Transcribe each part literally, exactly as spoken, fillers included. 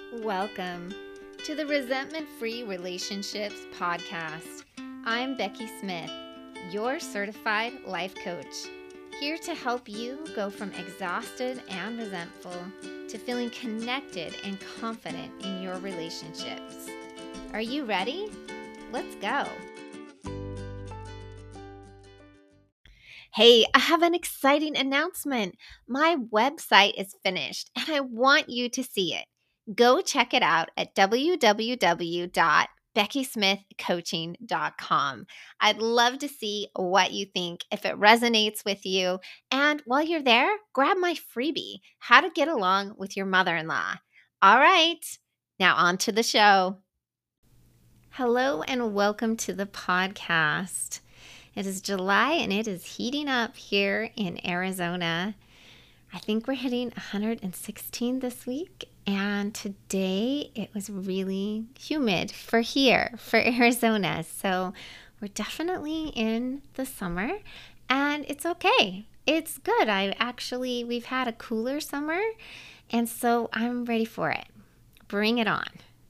Welcome to the Resentment Free Relationships Podcast. I'm Becky Smith, your certified life coach, here to help you go from exhausted and resentful to feeling connected and confident in your relationships. Are you ready? Let's go. Hey, I have an exciting announcement. My website is finished and I want you to see it. Go check it out at w w w dot becky smith coaching dot com. I'd love to see what you think, if it resonates with you. And while you're there, grab my freebie, How to Get Along with Your Mother-in-Law. All right, now on to the show. Hello and welcome to the podcast. It is July and it is heating up here in Arizona. I think we're hitting one hundred sixteen this week, and today it was really humid for here, for Arizona. So we're definitely in the summer, and it's okay. It's good. I actually, we've had a cooler summer, and so I'm ready for it. Bring it on.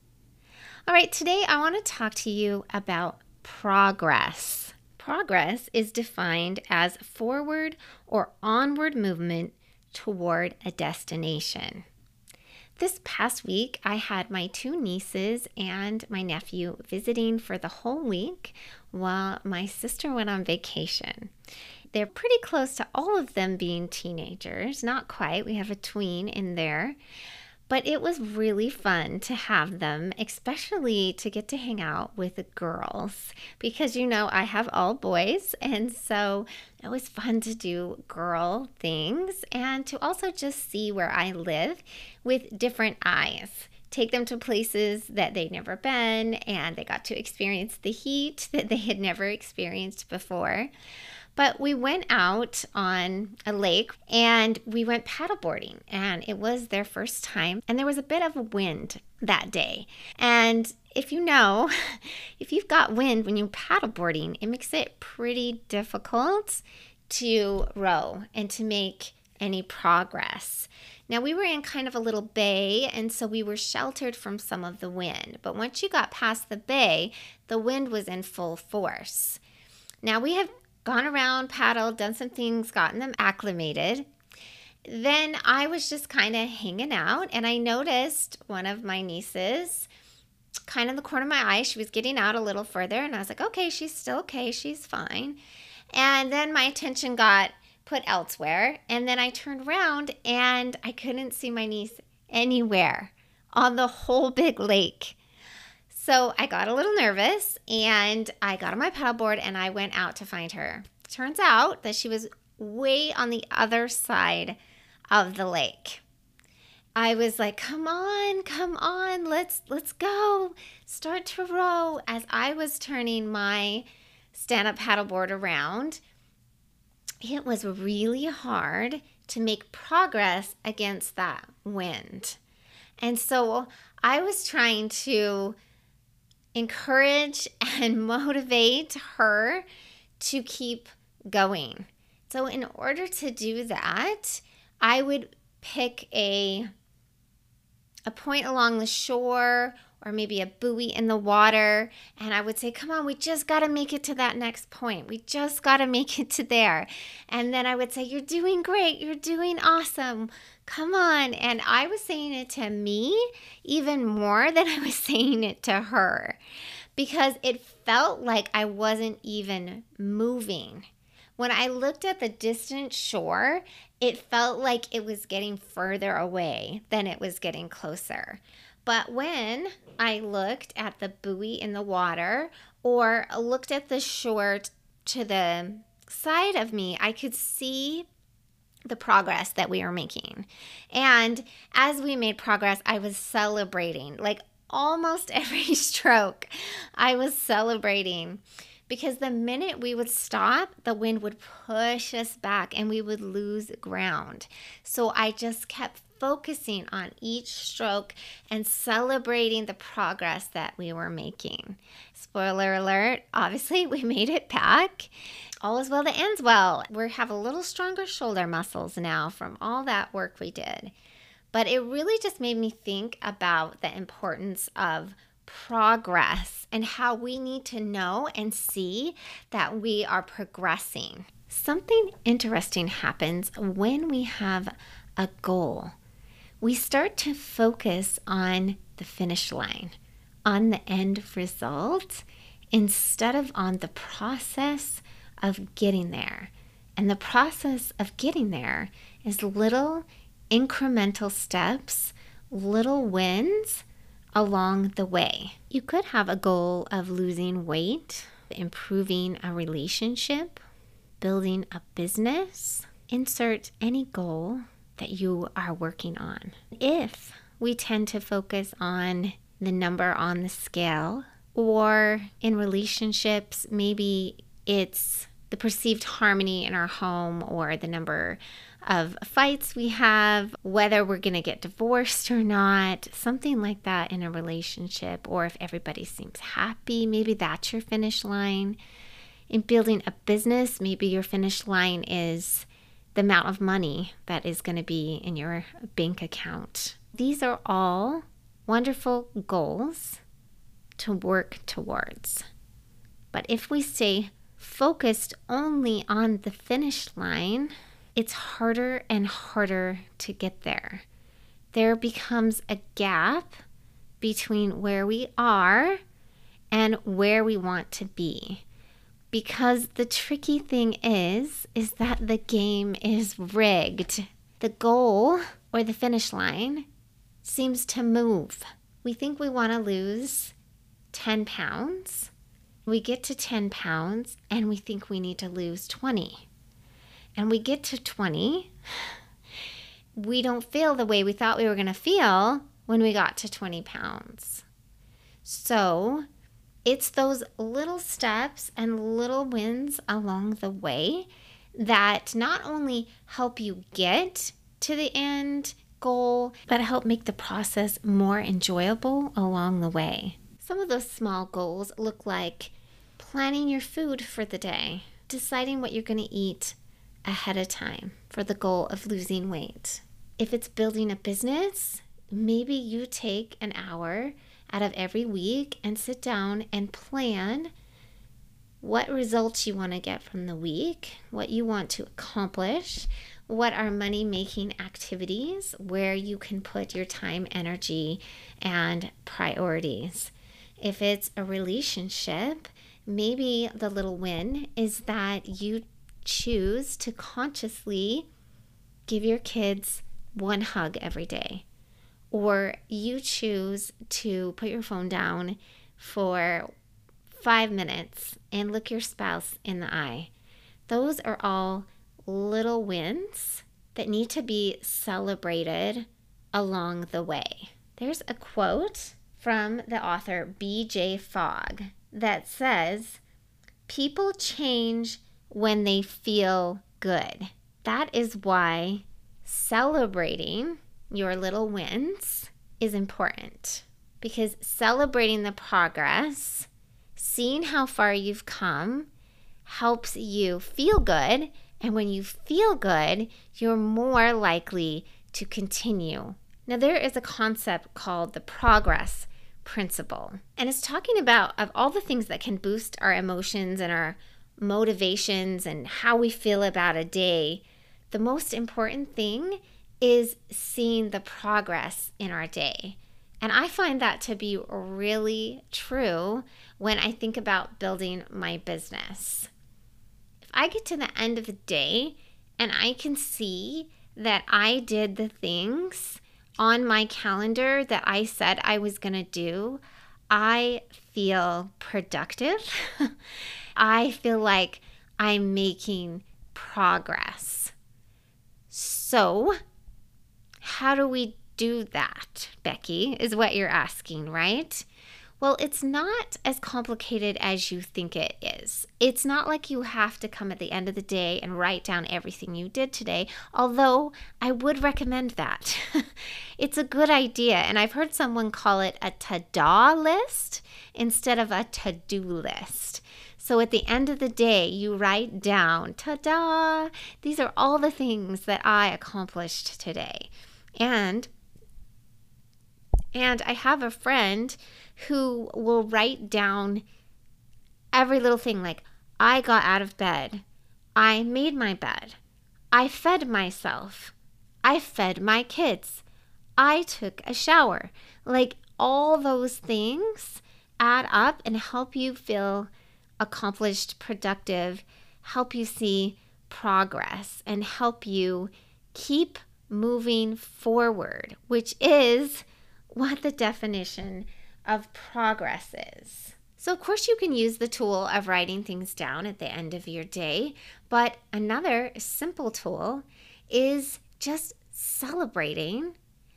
All right, today I want to talk to you about progress. Progress is defined as forward or onward movement toward a destination. This past week, I had my two nieces and my nephew visiting for the whole week while my sister went on vacation. They're pretty close to all of them being teenagers, not quite. We have a tween in there. But it was really fun to have them, especially to get to hang out with the girls because, you know, I have all boys. And so it was fun to do girl things and to also just see where I live with different eyes. Take them to places that they'd never been, and they got to experience the heat that they had never experienced before. But we went out on a lake and we went paddleboarding, and it was their first time. And there was a bit of a wind that day. And if you know, if you've got wind when you're paddleboarding, it makes it pretty difficult to row and to make any progress. Now, we were in kind of a little bay, and so we were sheltered from some of the wind. But once you got past the bay, the wind was in full force. Now, we have gone around, paddled, done some things, gotten them acclimated. Then I was just kind of hanging out, and I noticed one of my nieces kind of in the corner of my eye. She was getting out a little further, and I was like, okay, she's still okay. She's fine. And then my attention got put elsewhere, and then I turned around, and I couldn't see my niece anywhere on the whole big lake. So I got a little nervous, and I got on my paddleboard and I went out to find her. Turns out that she was way on the other side of the lake. I was like, come on, come on, let's let's go. Start to row. As I was turning my stand-up paddleboard around, it was really hard to make progress against that wind. And so I was trying to encourage and motivate her to keep going. So in order to do that, I would pick a, a point along the shore or maybe a buoy in the water, and I would say, come on, we just got to make it to that next point. We just got to make it to there. And then I would say, you're doing great. You're doing awesome. Come on. And I was saying it to me even more than I was saying it to her because it felt like I wasn't even moving. When I looked at the distant shore, it felt like it was getting further away than it was getting closer. But when I looked at the buoy in the water or looked at the shore to the side of me, I could see the progress that we were making. And as we made progress, I was celebrating. Like almost every stroke, I was celebrating. Because the minute we would stop, the wind would push us back and we would lose ground. So I just kept focusing on each stroke and celebrating the progress that we were making. Spoiler alert, obviously we made it back. All is well that ends well. We have a little stronger shoulder muscles now from all that work we did. but it really just made me think about the importance of progress and how we need to know and see that we are progressing. Something interesting happens when we have a goal. We start to focus on the finish line, on the end result, instead of on the process of getting there. And the process of getting there is little incremental steps, little wins along the way. You could have a goal of losing weight, improving a relationship, building a business. Insert any goal that you are working on. If we tend to focus on the number on the scale, or in relationships, maybe it's the perceived harmony in our home or the number of fights we have, whether we're going to get divorced or not, something like that in a relationship, or if everybody seems happy, maybe that's your finish line. In building a business, maybe your finish line is the amount of money that is going to be in your bank account. These are all wonderful goals to work towards. But if we stay focused only on the finish line, it's harder and harder to get there. There becomes a gap between where we are and where we want to be. Because the tricky thing is, is that the game is rigged. The goal or the finish line seems to move. We think we want to lose ten pounds. We get to ten pounds and we think we need to lose twenty. And we get to twenty. We don't feel the way we thought we were going to feel when we got to twenty pounds. So it's those little steps and little wins along the way that not only help you get to the end goal, but help make the process more enjoyable along the way. Some of those small goals look like planning your food for the day, deciding what you're going to eat ahead of time for the goal of losing weight. If it's building a business, maybe you take an hour out of every week and sit down and plan what results you want to get from the week, what you want to accomplish, what are money-making activities where you can put your time, energy, and priorities. If it's a relationship, maybe the little win is that you choose to consciously give your kids one hug every day. Or you choose to put your phone down for five minutes and look your spouse in the eye. Those are all little wins that need to be celebrated along the way. There's a quote from the author B J Fogg that says, "People change when they feel good." That is why celebrating your little wins is important, because celebrating the progress, seeing how far you've come, helps you feel good. And when you feel good, you're more likely to continue. Now, there is a concept called the progress principle, and it's talking about of all the things that can boost our emotions and our motivations and how we feel about a day. The most important thing is seeing the progress in our day. And I find that to be really true when I think about building my business. If I get to the end of the day and I can see that I did the things on my calendar that I said I was going to do, I feel productive. I feel like I'm making progress. So, how do we do that, Becky, is what you're asking, right? Well, it's not as complicated as you think it is. It's not like you have to come at the end of the day and write down everything you did today, although I would recommend that. It's a good idea, and I've heard someone call it a ta-da list instead of a to-do list. So at the end of the day, you write down, ta-da, these are all the things that I accomplished today. And And I have a friend who will write down every little thing, like, I got out of bed, I made my bed, I fed myself, I fed my kids, I took a shower. Like, all those things add up and help you feel accomplished, productive, help you see progress, and help you keep moving forward, which is what the definition of progress is. So, of course, you can use the tool of writing things down at the end of your day, but another simple tool is just celebrating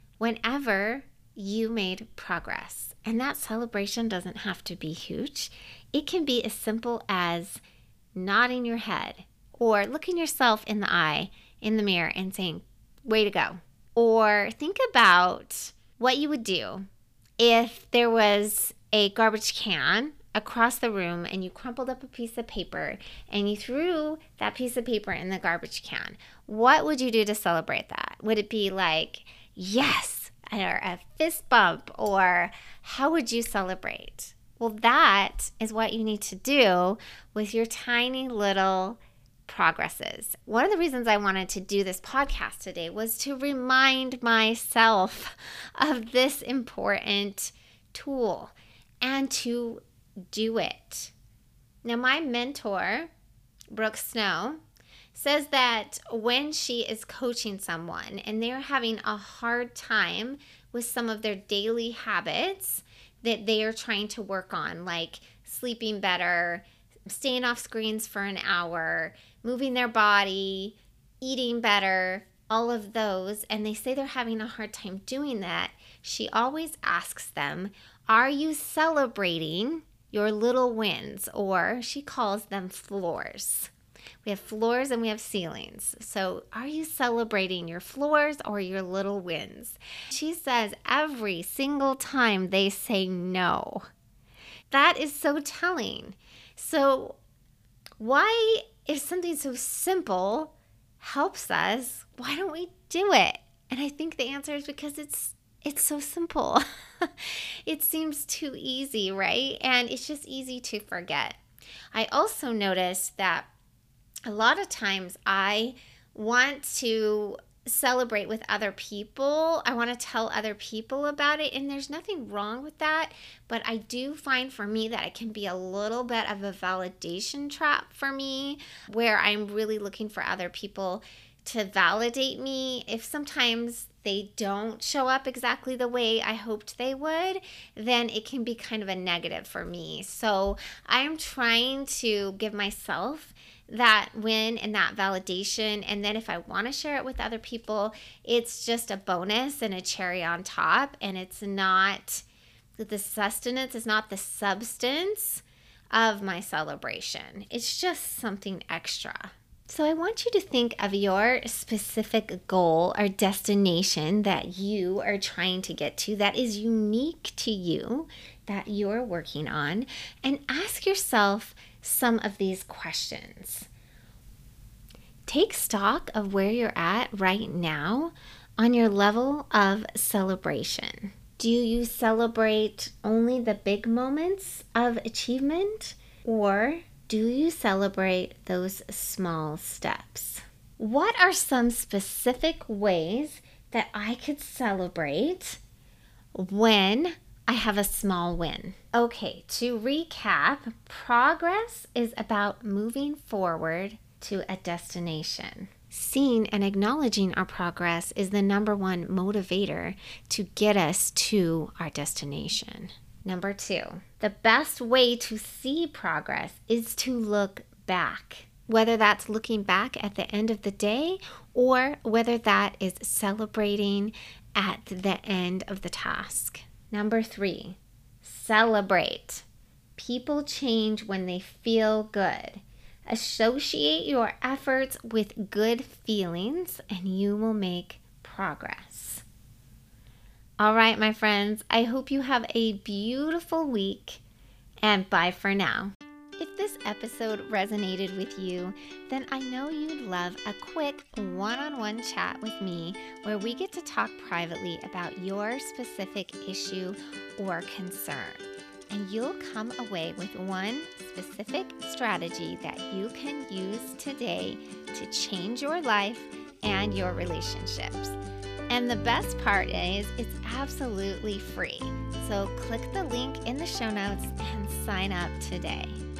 whenever you made progress. And that celebration doesn't have to be huge. It can be as simple as nodding your head or looking yourself in the eye in the mirror and saying, way to go. Or think about what you would do if there was a garbage can across the room and you crumpled up a piece of paper and you threw that piece of paper in the garbage can. What would you do to celebrate that? Would it be like, yes, or a fist bump, or how would you celebrate? Well, that is what you need to do with your tiny little progresses. One of the reasons I wanted to do this podcast today was to remind myself of this important tool and to do it. Now, my mentor, Brooke Snow, says that when she is coaching someone and they're having a hard time with some of their daily habits that they are trying to work on, like sleeping better, staying off screens for an hour, moving their body, eating better, all of those, and they say they're having a hard time doing that, she always asks them, are you celebrating your little wins? Or she calls them floors. We have floors and we have ceilings. So are you celebrating your floors or your little wins? She says every single time they say no. That is so telling. So why, if something so simple helps us, why don't we do it? And I think the answer is because it's it's so simple. It seems too easy, right? And it's just easy to forget. I also noticed that a lot of times I want to celebrate with other people. I want to tell other people about it, and there's nothing wrong with that. But I do find for me that it can be a little bit of a validation trap for me, where I'm really looking for other people to validate me. If sometimes they don't show up exactly the way I hoped they would, then it can be kind of a negative for me. So I'm trying to give myself that win and that validation. And then if I want to share it with other people, it's just a bonus and a cherry on top. And it's not the sustenance, is not the substance of my celebration. It's just something extra. So I want you to think of your specific goal or destination that you are trying to get to that is unique to you, that you're working on, and ask yourself some of these questions. Take stock of where you're at right now on your level of celebration. Do you celebrate only the big moments of achievement, or do you celebrate those small steps? What are some specific ways that I could celebrate when I have a small win? Okay, to recap, progress is about moving forward to a destination. Seeing and acknowledging our progress is the number one motivator to get us to our destination. Number two, the best way to see progress is to look back, whether that's looking back at the end of the day or whether that is celebrating at the end of the task. Number three, celebrate. People change when they feel good. Associate your efforts with good feelings and you will make progress. All right, my friends, I hope you have a beautiful week, and bye for now. If this episode resonated with you, then I know you'd love a quick one-on-one chat with me where we get to talk privately about your specific issue or concern. And you'll come away with one specific strategy that you can use today to change your life and your relationships. And the best part is it's absolutely free. So click the link in the show notes and sign up today.